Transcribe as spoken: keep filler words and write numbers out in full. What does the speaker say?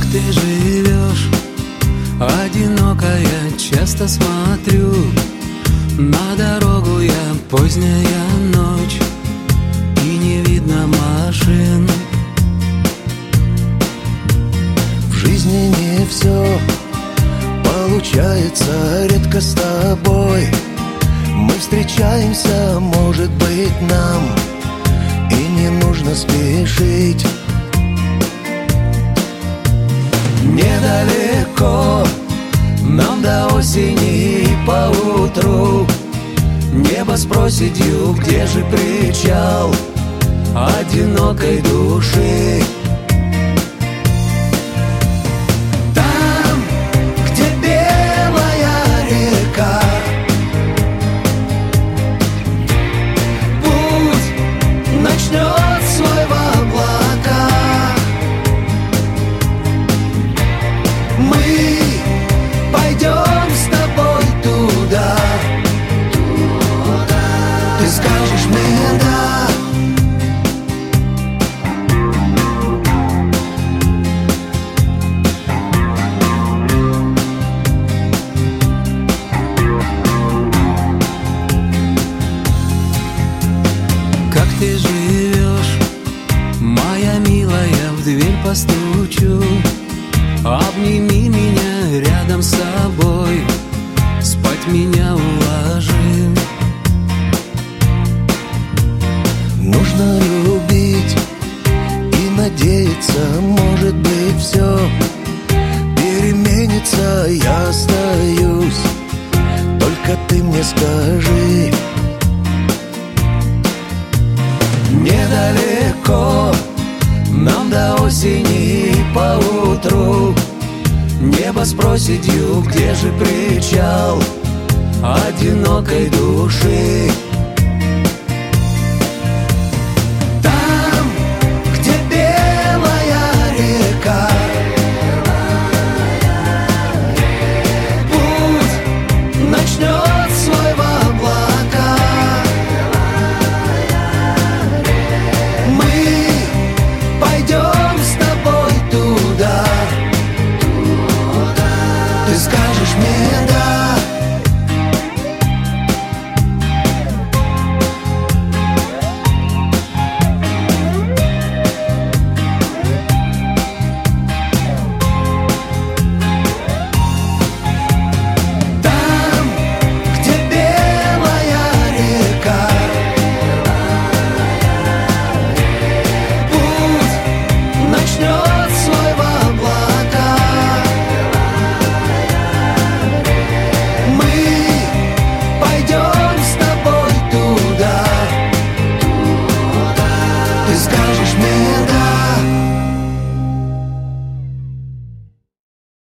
ты живешь, одинокая, часто смотрю на дорогу я, поздняя ночь, и не видно машин. В жизни не все получается, редко с тобой мы встречаемся, может быть, нам и не нужно спешить. Недалеко нам до осени и поутру небо спросит юг, где же причал одинокой души. Там, где белая река, путь начнет свой в облаках. Мы пойдем с тобой туда, туда. Ты скажешь мне да. Как ты живешь, моя милая, в дверь постучу. Обними меня рядом с собой, спать меня уложи. Нужно любить и надеяться, может быть, все переменится. Я остаюсь, только ты мне скажи. Недалеко нам до осени и поутру небо спросит юг, где же причал одинокой души.